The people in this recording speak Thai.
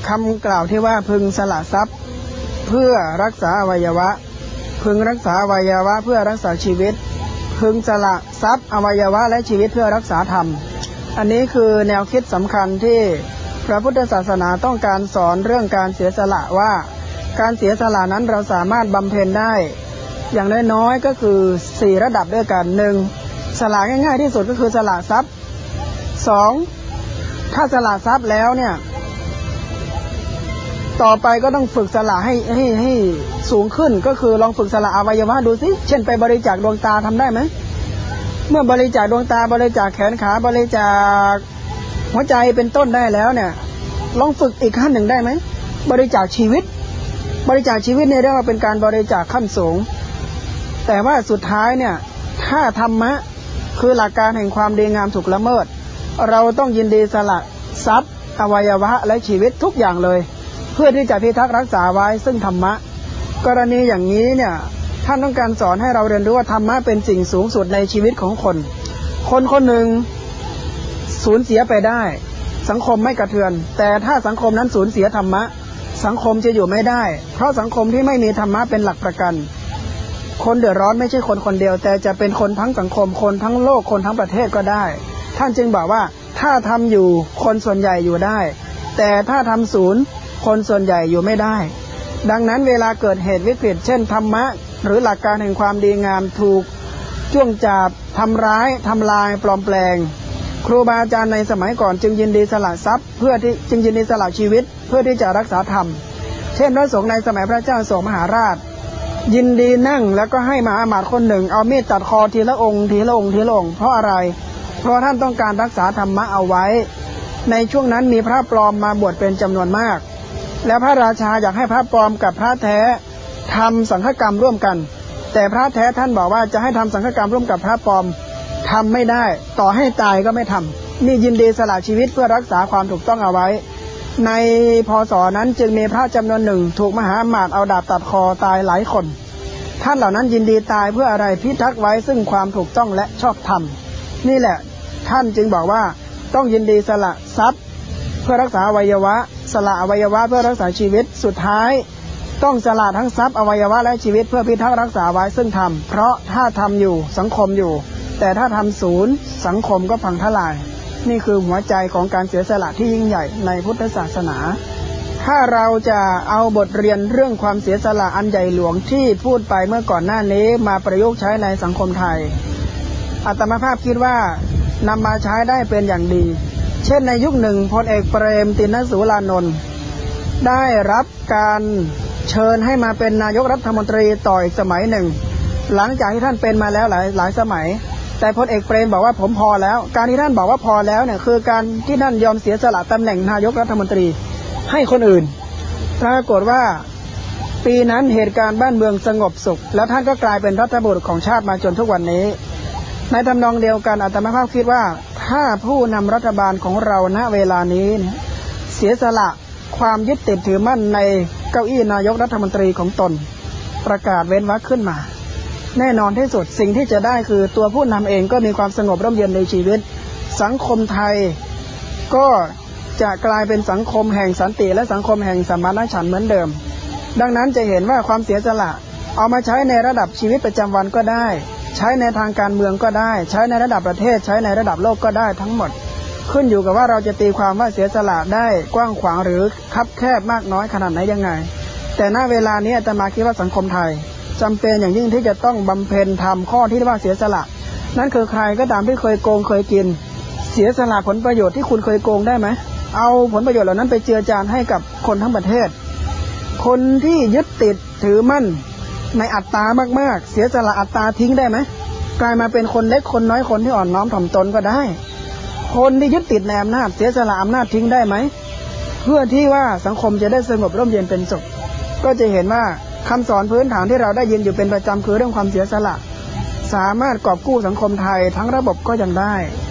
คำกล่าวที่ว่าพึงสละทรัพย์เพื่อรักษาอวัยวะพึงรักษาอวัยวะเพื่อรักษาชีวิตพึงสละทรัพย์อวัยวะและชีวิตเพื่อรักษาธรรมอันนี้คือแนวคิดสำคัญที่พระพุทธศาสนาต้องการสอนเรื่องการเสียสละว่าการเสียสละนั้นเราสามารถบำเพ็ญได้อย่างน้อยๆก็คือ4ระดับด้วยกัน 1. สละง่ายๆที่สุดก็คือสละทรัพย์ 2. ถ้าสละทรัพย์แล้วเนี่ยต่อไปก็ต้องฝึกสละให้สูงขึ้นก็คือลองฝึกสละอวัยวะดูสิเช่นไปบริจาคดวงตาทำได้ไหมเมื่อบริจาคดวงตาบริจาคแขนขาบริจาคหัวใจเป็นต้นได้แล้วเนี่ยลองฝึกอีกขั้นหนึ่งได้ไหมบริจาคชีวิตเนี่ยเรียกว่าเป็นการบริจาคขั้นสูงแต่ว่าสุดท้ายเนี่ยถ้าธรรมะคือหลักการแห่งความดีงามถูกละเมิดเราต้องยินดีสละทรัพย์อวัยวะและชีวิตทุกอย่างเลยเพื่อที่จะพิทักษ์รักษาไว้ซึ่งธรรมะกรณีอย่างนี้เนี่ยท่านต้องการสอนให้เราเรียนรู้ว่าธรรมะเป็นสิ่งสูงสุดในชีวิตของคนหนึ่งสูญเสียไปได้สังคมไม่กระเทือนแต่ถ้าสังคมนั้นสูญเสียธรรมะสังคมจะอยู่ไม่ได้เพราะสังคมที่ไม่มีธรรมะเป็นหลักประกันคนเดือดร้อนไม่ใช่คนเดียวแต่จะเป็นคนทั้งสังคมคนทั้งโลกคนทั้งประเทศก็ได้ท่านจึงบอกว่าถ้าทำอยู่คนส่วนใหญ่อยู่ได้แต่ถ้าทำศูนย์คนส่วนใหญ่อยู่ไม่ได้ดังนั้นเวลาเกิดเหตุวิกฤตเช่นธรรมะหรือหลักการแห่งความดีงามถูกจ้วงจับทำร้ายทำลายปลอมแปลงครูบาอาจารย์ในสมัยก่อนจึงยินดีสละทรัพย์จึงยินดีสละชีวิตเพื่อที่จะรักษาธรรมเช่นพระสงฆ์ในสมัยพระเจ้าโศกมหาราชยินดีนั่งแล้วก็ให้มหาอมาตย์คนหนึ่งเอามีดตัดคอทีละองค์เพราะอะไรเพราะท่านต้องการรักษาธรรมะเอาไว้ในช่วงนั้นมีพระปลอมมาบวชเป็นจำนวนมากแล้วพระราชาอยากให้พระปลอมกับพระแท้ทำสังฆกรรมร่วมกันแต่พระแท้ท่านบอกว่าจะให้ทำสังฆกรรมร่วมกับพระปลอมทำไม่ได้ต่อให้ตายก็ไม่ทำนี่ยินดีสละชีวิตเพื่อรักษาความถูกต้องเอาไว้ในพ.ศ.นั้นจึงมีพระจำนวนหนึ่งถูกมหาอมาตย์เอาดาบตัดคอตายหลายคนท่านเหล่านั้นยินดีตายเพื่ออะไรพิทักษ์ไว้ซึ่งความถูกต้องและชอบธรรมนี่แหละท่านจึงบอกว่าต้องยินดีสละทรัพย์เพื่อรักษาอวัยวะสละอวัยวะเพื่อรักษาชีวิตสุดท้ายต้องสละทั้งทรัพย์อวัยวะและชีวิตเพื่อพิทักษ์รักษาไว้ซึ่งธรรมเพราะถ้าทำอยู่สังคมอยู่แต่ถ้าทำศูนย์สังคมก็พังทลายนี่คือหัวใจของการเสียสละที่ยิ่งใหญ่ในพุทธศาสนาถ้าเราจะเอาบทเรียนเรื่องความเสียสละอันใหญ่หลวงที่พูดไปเมื่อก่อนหน้านี้มาประยุกต์ใช้ในสังคมไทยอาตมาภาพคิดว่านำมาใช้ได้เป็นอย่างดีเช่นในยุคหนึ่งพลเอกเปรมติณสูรานนท์ได้รับการเชิญให้มาเป็นนายกรัฐมนตรีต่ออีกสมัยหนึ่งหลังจากที่ท่านเป็นมาแล้วหลายสมัยแต่พลเอกเปรมบอกว่าผมพอแล้วการที่ท่านบอกว่าพอแล้วเนี่ยคือการที่ท่านยอมเสียสละตำแหน่งนายกรัฐมนตรีให้คนอื่นปรากฏว่าปีนั้นเหตุการณ์บ้านเมืองสงบสุขแล้วท่านก็กลายเป็นรัฐบุรุษของชาติมาจนทุกวันนี้ในทำนองเดียวกันอาตมาภาพคิดว่าถ้าผู้นำรัฐบาลของเราณเวลานี้เสียสละความยึดติดถือมั่นในเก้าอี้นายกรัฐมนตรีของตนประกาศเว้นวรรคขึ้นมาแน่นอนที่สุดสิ่งที่จะได้คือตัวผู้นำเองก็มีความสงบร่มเย็นในชีวิตสังคมไทยก็จะกลายเป็นสังคมแห่งสันติและสังคมแห่งสมานฉันท์เหมือนเดิมดังนั้นจะเห็นว่าความเสียสละเอามาใช้ในระดับชีวิตประจำวันก็ได้ใช้ในทางการเมืองก็ได้ใช้ในระดับประเทศใช้ในระดับโลกก็ได้ทั้งหมดขึ้นอยู่กับว่าเราจะตีความว่าเสียสละได้กว้างขวางหรือคับแคบมากน้อยขนาดไหนยังไงแต่ณเวลานี้อาตมาคิดว่าสังคมไทยจำเป็นอย่างยิ่งที่จะต้องบำเพ็ญทำข้อที่เรียกว่าเสียสละนั่นคือใครก็ตามที่เคยโกงเคยกินเสียสละผลประโยชน์ที่คุณเคยโกงได้ไหมเอาผลประโยชน์เหล่านั้นไปเจือจานให้กับคนทั้งประเทศคนที่ยึดติดถือมั่นในอัตตามากๆเสียสละอัตตาทิ้งได้ไหมกลายมาเป็นคนเล็กคนน้อยคนที่อ่อนน้อมถ่อมตนก็ได้คนที่ยึดติดในอำนาจเสียสละอำนาจทิ้งได้ไหมเพื่อที่ว่าสังคมจะได้สงบร่มเย็นเป็นสุขก็จะเห็นว่าคำสอนพื้นฐานที่เราได้ยินอยู่เป็นประจำคือเรื่องความเสียสละสามารถกอบกู้สังคมไทยทั้งระบบก็ยังได้